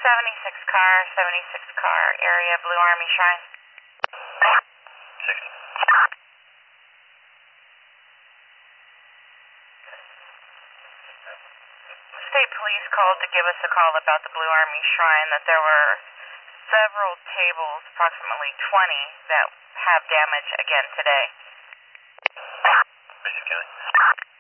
76 car, area Blue Army Shrine. 60. State police called to give us a call about the Blue Army Shrine, that there were several tables, approximately 20, that have damage again today. Basic County.